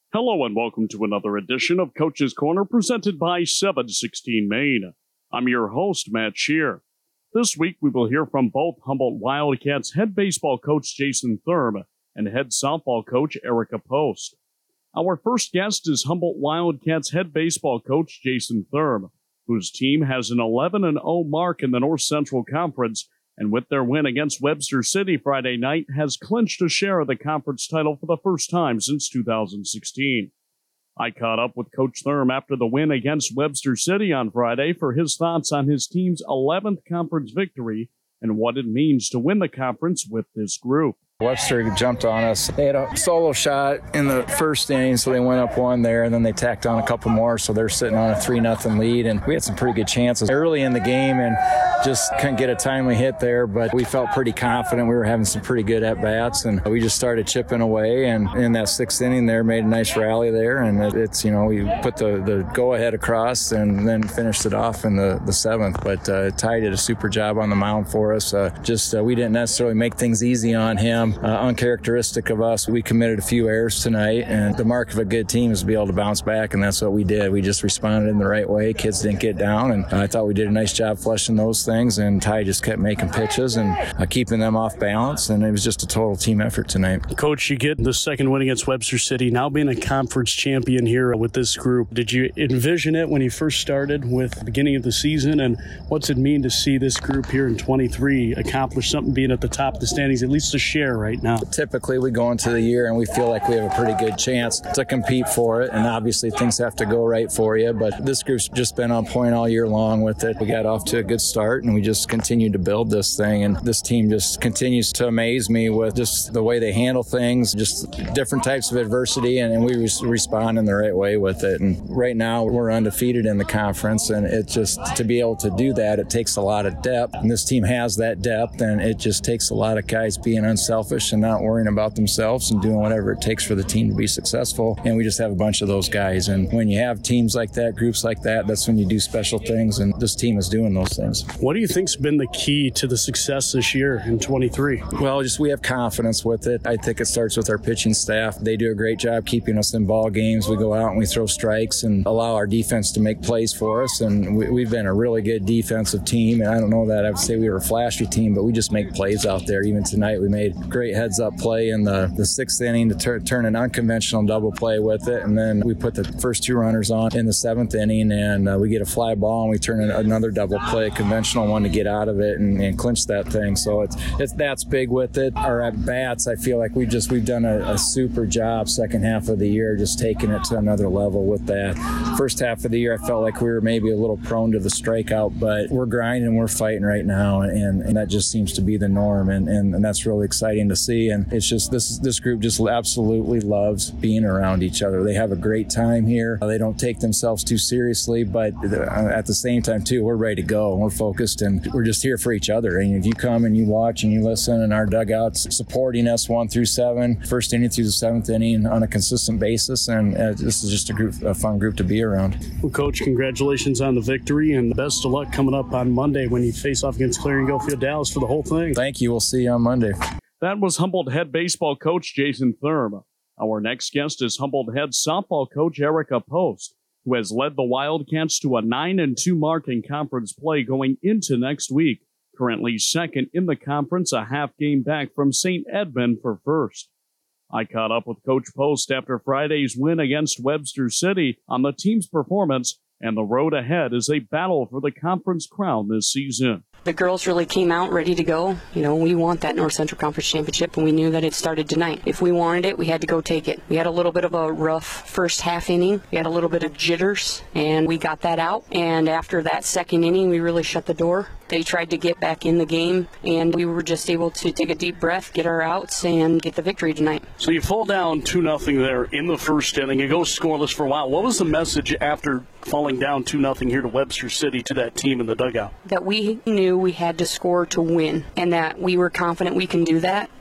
Hello and welcome to another edition of Coach's Corner presented by 716 Maine. I'm your host, Matt Shear. This week we will hear from both Humboldt Wildcats head baseball coach Jason Thurm and head softball coach Erica Post. Our first guest is Humboldt Wildcats head baseball coach Jason Thurm, whose team has an 11-0 mark in the North Central Conference, and with their win against Webster City Friday night, has clinched a share of the conference title for the first time since 2016. I caught up with Coach Thurm after the win against Webster City on Friday for his thoughts on his team's 11th conference victory and what it means to win the conference with this group. Webster jumped on us. They had a solo shot in the first inning, so they went up one there, and then they tacked on a couple more, so they're sitting on a 3-0 lead, and we had some pretty good chances early in the game and just couldn't get a timely hit there, but we felt pretty confident. We were having some pretty good at-bats, and we just started chipping away, and in that sixth inning there, made a nice rally there, and it's, we put the go-ahead across and then finished it off in the seventh, but Ty did a super job on the mound for us. We didn't necessarily make things easy on him. Uncharacteristic of us, we committed a few errors tonight, and the mark of a good team is to be able to bounce back, and that's what we did. We just responded in the right way. Kids didn't get down, and I thought we did a nice job flushing those things, and Ty just kept making pitches and keeping them off balance, and it was just a total team effort tonight. Coach, you get the second win against Webster City, now being a conference champion here with this group. Did you envision it when you first started with the beginning of the season, and what's it mean to see this group here in 23 accomplish something, being at the top of the standings, at least a share right now? Typically, we go into the year and we feel like we have a pretty good chance to compete for it, and obviously things have to go right for you, but this group's just been on point all year long with it. We got off to a good start, and we just continue to build this thing, and this team just continues to amaze me with just the way they handle things, just different types of adversity, and we respond in the right way with it. And right now, we're undefeated in the conference, and it just, to be able to do that, it takes a lot of depth, and this team has that depth, and it just takes a lot of guys being unselfish and not worrying about themselves and doing whatever it takes for the team to be successful. And we just have a bunch of those guys. And when you have teams like that, groups like that, that's when you do special things. And this team is doing those things. What do you think's been the key to the success this year in 23? Well, we have confidence with it. I think it starts with our pitching staff. They do a great job keeping us in ball games. We go out and we throw strikes and allow our defense to make plays for us. And we've been a really good defensive team. And I don't know that I would say we were a flashy team, but we just make plays out there. Even tonight, we made great heads-up play in the sixth inning to turn an unconventional double play with it, and then we put the first two runners on in the seventh inning, and we get a fly ball, and we turn another double play, a conventional one, to get out of it and clinch that thing. So that's big with it. Our at-bats, I feel like we've done a super job second half of the year, just taking it to another level with that. First half of the year, I felt like we were maybe a little prone to the strikeout, but we're grinding, we're fighting right now, and that just seems to be the norm, and that's really exciting to see. And it's just this group just absolutely loves being around each other. They have a great time here. They don't take themselves too seriously, but at the same time too, we're ready to go and we're focused, and we're just here for each other. And if you come and you watch and you listen, and our dugouts supporting us 1 through 7, first inning through the seventh inning on a consistent basis, and this is just a fun group to be around. Well, Coach, congratulations on the victory, and best of luck coming up on Monday when you face off against Clarion Gofield Dallas for the whole thing. Thank you. We'll see you on Monday. That was Humboldt head baseball coach Jason Thurm. Our next guest is Humboldt head softball coach Erica Post, who has led the Wildcats to a 9-2 mark in conference play going into next week. Currently second in the conference, a half game back from St. Edmund for first. I caught up with Coach Post after Friday's win against Webster City on the team's performance, and the road ahead is a battle for the conference crown this season. The girls really came out ready to go. We want that North Central Conference Championship, and we knew that it started tonight. If we wanted it, we had to go take it. We had a little bit of a rough first half inning. We had a little bit of jitters, and we got that out. And after that second inning, we really shut the door. They tried to get back in the game, and we were just able to take a deep breath, get our outs, and get the victory tonight. So you fall down 2-0 there in the first inning. You go scoreless for a while. What was the message after falling down 2-0 here to Webster City to that team in the dugout? That we knew we had to score to win, and that we were confident we can do that.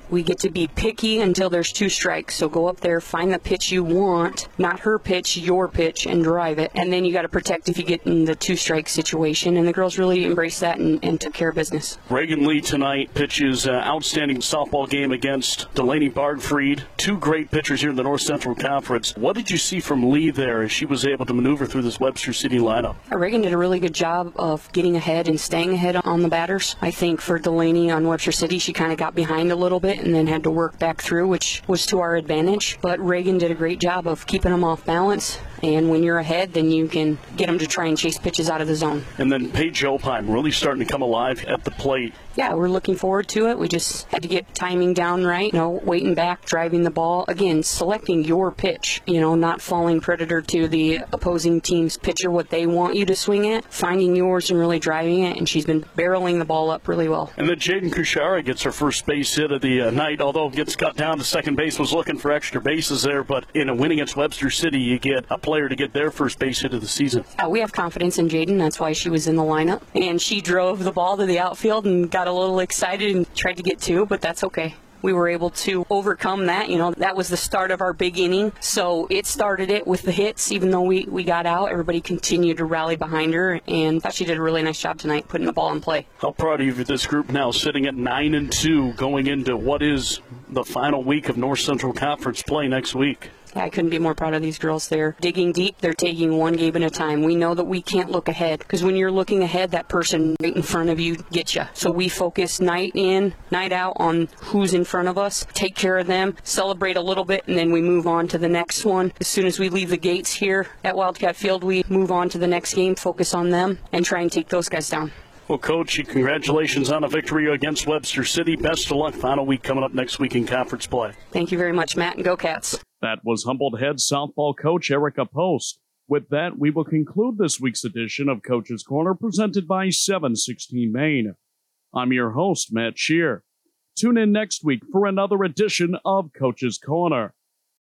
We get to be picky until there's 2 strikes. So go up there, find the pitch you want, not her pitch, your pitch, and drive it. And then you got to protect if you get in the 2-strike situation. And the girls really embraced that and took care of business. Reagan Lee tonight pitches outstanding softball game against Delaney Bardfried. 2 great pitchers here in the North Central Conference. What did you see from Lee there as she was able to maneuver through this Webster City lineup? Reagan did a really good job of getting ahead and staying ahead on the batters. I think for Delaney on Webster City, she kind of got behind a little bit and then had to work back through, which was to our advantage. But Reagan did a great job of keeping them off balance. And when you're ahead, then you can get them to try and chase pitches out of the zone. And then Paige Opheim really starting to come alive at the plate. Yeah, we're looking forward to it. We just had to get timing down right, waiting back, driving the ball. Again, selecting your pitch, not falling predator to the opposing team's pitcher, what they want you to swing at, finding yours and really driving it, and she's been barreling the ball up really well. And then Jaden Kushara gets her first base hit of the night, although gets cut down to second base, was looking for extra bases there, but in a win against Webster City, you get a player to get their first base hit of the season. We have confidence in Jaden. That's why she was in the lineup, and she drove the ball to the outfield and got a little excited and tried to get 2, but that's okay. We were able to overcome that. That was the start of our big inning. So it started it with the hits. Even though we got out, everybody continued to rally behind her, and I thought she did a really nice job tonight putting the ball in play. How proud are you of this group now, sitting at 9-2, going into what is the final week of North Central Conference play next week? I couldn't be more proud of these girls. They're digging deep. They're taking one game at a time. We know that we can't look ahead, because when you're looking ahead, that person right in front of you gets you. So we focus night in, night out on who's in front of us, take care of them, celebrate a little bit, and then we move on to the next one. As soon as we leave the gates here at Wildcat Field, we move on to the next game, focus on them, and try and take those guys down. Well, Coach, congratulations on a victory against Webster City. Best of luck. Final week coming up next week in conference play. Thank you very much, Matt, and go Cats. That was Humboldt head softball coach Erica Post. With that, we will conclude this week's edition of Coach's Corner, presented by 716 Maine. I'm your host, Matt Shear. Tune in next week for another edition of Coach's Corner.